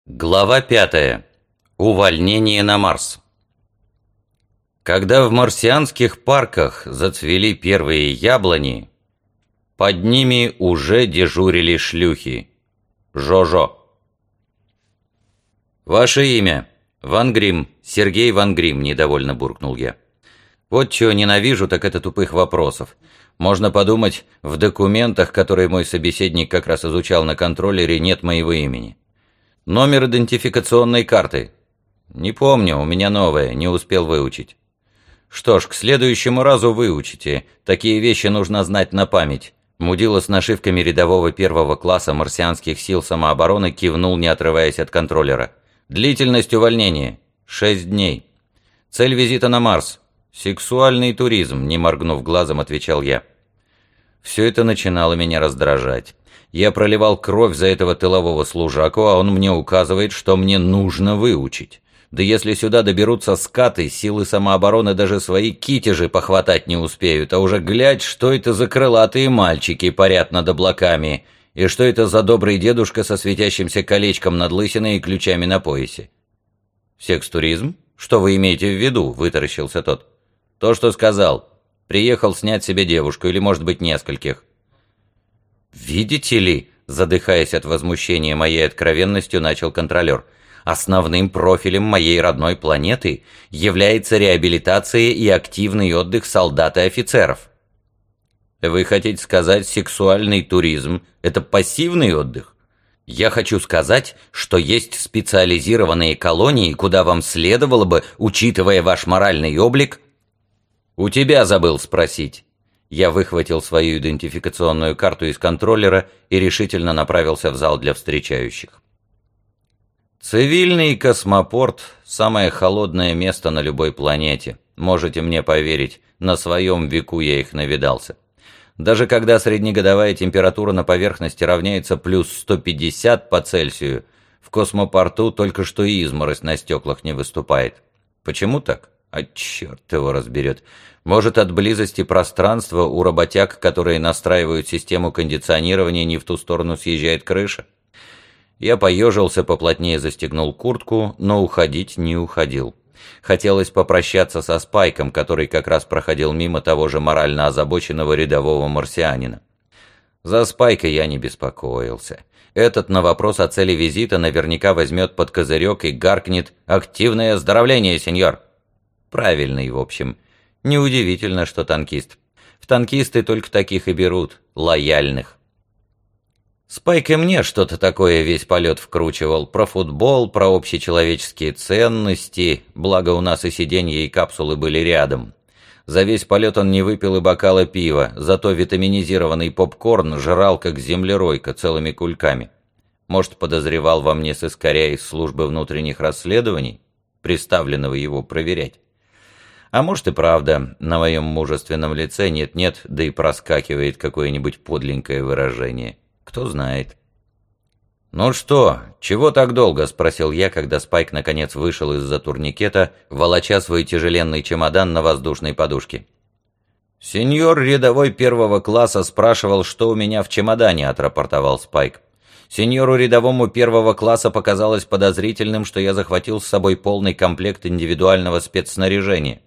Глава 5. Увольнение на Марс. Когда в марсианских парках зацвели первые яблони, под ними уже дежурили шлюхи. Жо-жо. «Ваше имя?» «Ван Грим, Сергей Ван Грим», — недовольно буркнул я. «Вот чего ненавижу, так это тупых вопросов. Можно подумать, в документах, которые мой собеседник как раз изучал на контроллере, нет моего имени. Номер идентификационной карты?» «Не помню, у меня новая, не успел выучить». «Что ж, к следующему разу выучите. Такие вещи нужно знать на память». Мудила с нашивками рядового первого класса марсианских сил самообороны кивнул, не отрываясь от контроллера. «Длительность увольнения? 6 дней. Цель визита на Марс? Сексуальный туризм», не моргнув глазом, отвечал я. Все это начинало меня раздражать. Я проливал кровь за этого тылового служаку, а он мне указывает, что мне нужно выучить. Да если сюда доберутся скаты, силы самообороны даже свои китежи похватать не успеют, а уже глядь, что это за крылатые мальчики парят над облаками, и что это за добрый дедушка со светящимся колечком над лысиной и ключами на поясе. «Секс-туризм? Что вы имеете в виду?» — вытаращился тот. «То, что сказал. Приехал снять себе девушку, или, может быть, нескольких». «Видите ли», — задыхаясь от возмущения моей откровенностью, начал контролер, «основным профилем моей родной планеты является реабилитация и активный отдых солдат и офицеров». «Вы хотите сказать, сексуальный туризм — это пассивный отдых?» «Я хочу сказать, что есть специализированные колонии, куда вам следовало бы, учитывая ваш моральный облик...» «У тебя забыл спросить». Я выхватил свою идентификационную карту из контроллера и решительно направился в зал для встречающих. Цивильный космопорт – самое холодное место на любой планете. Можете мне поверить, на своем веку я их навидался. Даже когда среднегодовая температура на поверхности равняется плюс 150 по Цельсию, в космопорту только что и изморозь на стеклах не выступает. Почему так? А черт его разберет. Может, от близости пространства у работяг, которые настраивают систему кондиционирования, не в ту сторону съезжает крыша? Я поежился, поплотнее застегнул куртку, но уходить не уходил. Хотелось попрощаться со Спайком, который как раз проходил мимо того же морально озабоченного рядового марсианина. За Спайка я не беспокоился. Этот на вопрос о цели визита наверняка возьмет под козырек и гаркнет «Активное оздоровление, сеньор!» Правильный, в общем. Неудивительно, что танкист. В танкисты только таких и берут, лояльных. Спайк и мне что-то такое весь полет вкручивал. Про футбол, про общечеловеческие ценности. Благо у нас и сиденья, и капсулы были рядом. За весь полет он не выпил и бокала пива, зато витаминизированный попкорн жрал как землеройка целыми кульками. Может, подозревал во мне сыскаря из службы внутренних расследований, приставленного его проверять. А может и правда, на моем мужественном лице нет-нет, да и проскакивает какое-нибудь подленькое выражение. Кто знает. «Ну что, чего так долго?» — спросил я, когда Спайк наконец вышел из-за турникета, волоча свой тяжеленный чемодан на воздушной подушке. «Сеньор рядовой первого класса спрашивал, что у меня в чемодане», — отрапортовал Спайк. «Сеньору рядовому первого класса показалось подозрительным, что я захватил с собой полный комплект индивидуального спецснаряжения».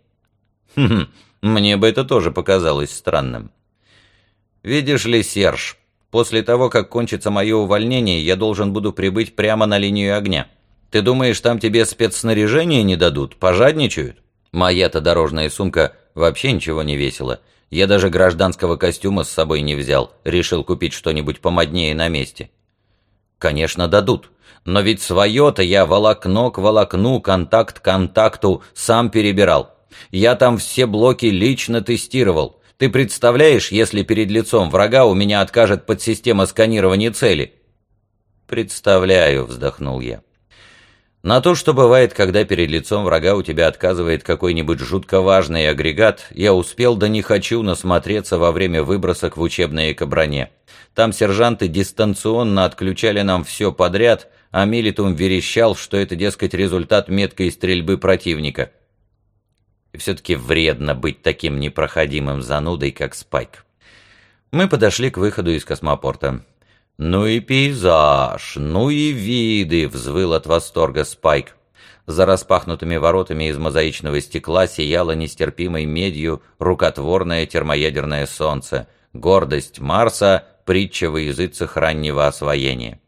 Мне бы это тоже показалось странным. «Видишь ли, Серж, после того, как кончится мое увольнение, я должен буду прибыть прямо на линию огня. Ты думаешь, там тебе спецснаряжение не дадут? Пожадничают?» Моя-то дорожная сумка вообще ничего не весила. Я даже гражданского костюма с собой не взял, решил купить что-нибудь помоднее на месте. «Конечно, дадут. Но ведь свое-то я волокно к волокну, контакт к контакту сам перебирал. Я там все блоки лично тестировал. Ты представляешь, если перед лицом врага у меня откажет подсистема сканирования цели?» «Представляю», — вздохнул я. На то, что бывает, когда перед лицом врага у тебя отказывает какой-нибудь жутко важный агрегат, я успел, да не хочу, насмотреться во время выбросок в учебной экоброне. Там сержанты дистанционно отключали нам все подряд, а Милитум верещал, что это, дескать, результат меткой стрельбы противника. И все-таки вредно быть таким непроходимым занудой, как Спайк. Мы подошли к выходу из космопорта. «Ну и пейзаж, ну и виды!» — взвыл от восторга Спайк. За распахнутыми воротами из мозаичного стекла сияло нестерпимой медью рукотворное термоядерное солнце, гордость Марса, притча во языцах раннего освоения.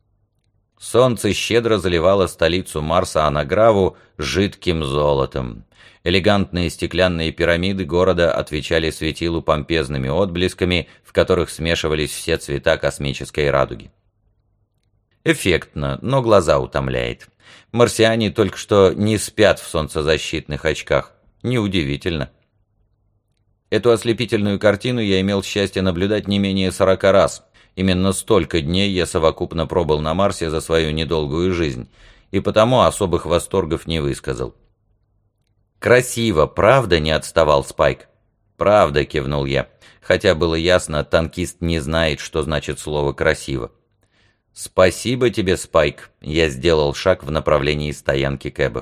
Солнце щедро заливало столицу Марса Анаграву жидким золотом. Элегантные стеклянные пирамиды города отвечали светилу помпезными отблесками, в которых смешивались все цвета космической радуги. Эффектно, но глаза утомляет. Марсиане только что не спят в солнцезащитных очках. Неудивительно. Эту ослепительную картину я имел счастье наблюдать не менее 40 раз. Именно столько дней я совокупно пробыл на Марсе за свою недолгую жизнь, и потому особых восторгов не высказал. «Красиво, правда?» — не отставал Спайк. «Правда», — кивнул я, хотя было ясно, танкист не знает, что значит слово «красиво». «Спасибо тебе, Спайк», — я сделал шаг в направлении стоянки кэбов.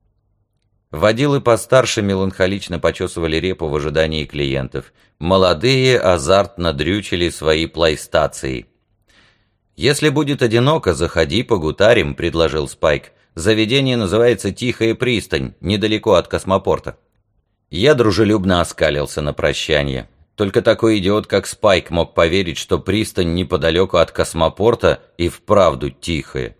Водилы постарше меланхолично почесывали репу в ожидании клиентов. Молодые азартно дрючили свои плейстации. «Если будет одиноко, заходи, погутарим», — предложил Спайк. «Заведение называется «Тихая пристань», недалеко от космопорта». Я дружелюбно оскалился на прощание. Только такой идиот, как Спайк, мог поверить, что пристань неподалеку от космопорта и вправду тихая.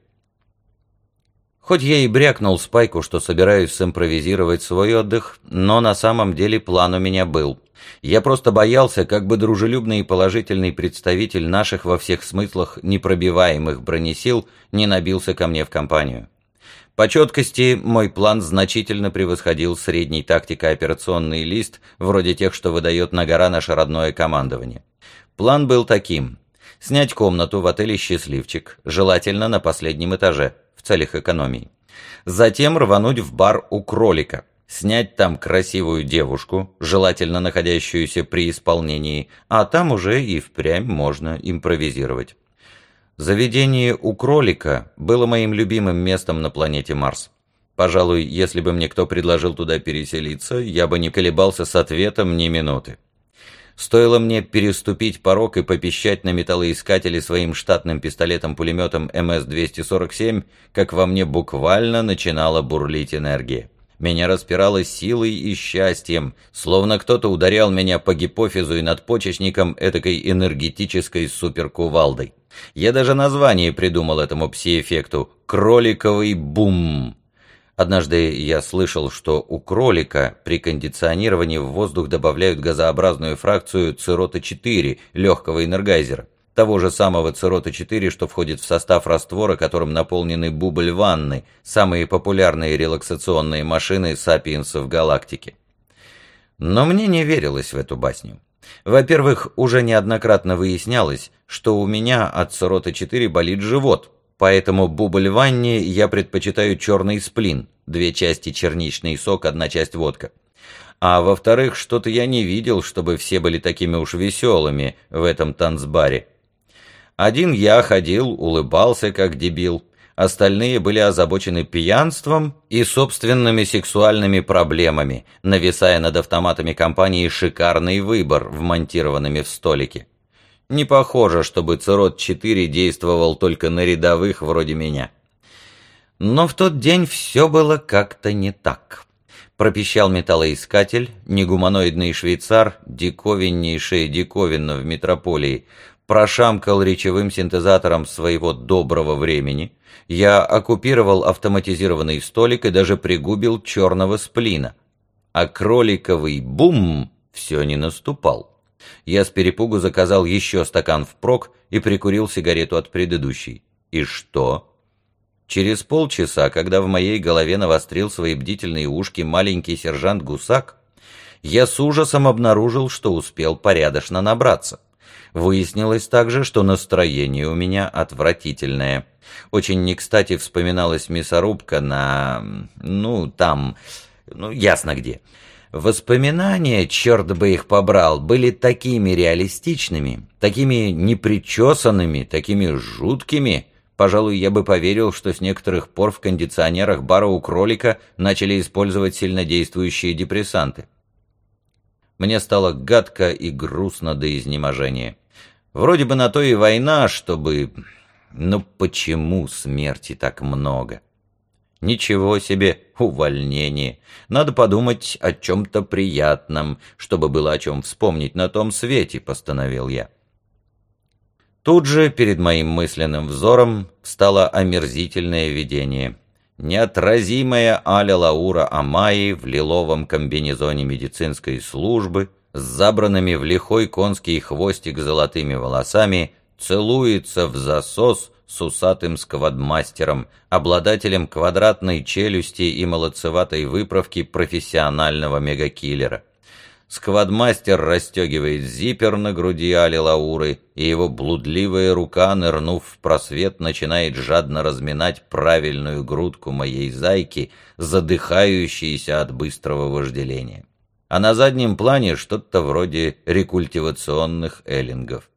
Хоть я и брякнул Спайку, что собираюсь симпровизировать свой отдых, но на самом деле план у меня был. Я просто боялся, как бы дружелюбный и положительный представитель наших во всех смыслах непробиваемых бронесил не набился ко мне в компанию. По четкости мой план значительно превосходил средний тактико-операционный лист, вроде тех, что выдает на гора наше родное командование. План был таким: снять комнату в отеле «Счастливчик», желательно на последнем этаже, в целях экономии. Затем рвануть в бар у кролика, снять там красивую девушку, желательно находящуюся при исполнении, а там уже и впрямь можно импровизировать. Заведение у кролика было моим любимым местом на планете Марс. Пожалуй, если бы мне кто предложил туда переселиться, я бы не колебался с ответом ни минуты. Стоило мне переступить порог и попищать на металлоискателе своим штатным пистолетом-пулеметом МС-247, как во мне буквально начинала бурлить энергия. Меня распирало силой и счастьем, словно кто-то ударял меня по гипофизу и надпочечникам этакой энергетической суперкувалдой. Я даже название придумал этому пси-эффекту — «кроликовый бум». Однажды я слышал, что у кролика при кондиционировании в воздух добавляют газообразную фракцию церота-4, легкого энергайзера. Того же самого церота-4, что входит в состав раствора, которым наполнены бубль-ванны, самые популярные релаксационные машины сапиенсов галактики. Но мне не верилось в эту басню. Во-первых, уже неоднократно выяснялось, что у меня от церота-4 болит живот, поэтому бубль-ванне я предпочитаю черный сплин, 2 части черничный сок, 1 часть водка. А во-вторых, что-то я не видел, чтобы все были такими уж веселыми в этом танцбаре. Один я ходил, улыбался как дебил, остальные были озабочены пьянством и собственными сексуальными проблемами, нависая над автоматами компании «Шикарный выбор», вмонтированными в столики. Не похоже, чтобы Церот-4 действовал только на рядовых вроде меня. Но в тот день все было как-то не так. Пропищал металлоискатель, негуманоидный швейцар, диковиннейшая диковина в метрополии, прошамкал речевым синтезатором своего доброго времени, я оккупировал автоматизированный столик и даже пригубил черного сплина. А кроликовый бум все не наступал. Я с перепугу заказал еще стакан впрок и прикурил сигарету от предыдущей. И что? Через полчаса, когда в моей голове навострил свои бдительные ушки маленький сержант Гусак, я с ужасом обнаружил, что успел порядочно набраться. Выяснилось также, что настроение у меня отвратительное. Очень не кстати вспоминалась мясорубка ясно где. Воспоминания, черт бы их побрал, были такими реалистичными, такими непричесанными, такими жуткими. Пожалуй, я бы поверил, что с некоторых пор в кондиционерах бара у кролика начали использовать сильнодействующие депрессанты. Мне стало гадко и грустно до изнеможения. Вроде бы на то и война, чтобы... Но почему смерти так много? Ничего себе, увольнение. Надо подумать о чем-то приятном, чтобы было о чем вспомнить на том свете, постановил я. Тут же перед моим мысленным взором встало омерзительное видение. Неотразимая Аля Лаура Амаи в лиловом комбинезоне медицинской службы, с забранными в лихой конский хвостик золотыми волосами, целуется в засос с усатым сквадмастером, обладателем квадратной челюсти и молодцеватой выправки профессионального мегакиллера. Сквадмастер расстегивает зиппер на груди Али Лауры, и его блудливая рука, нырнув в просвет, начинает жадно разминать правильную грудку моей зайки, задыхающейся от быстрого вожделения. А на заднем плане что-то вроде рекультивационных эллингов.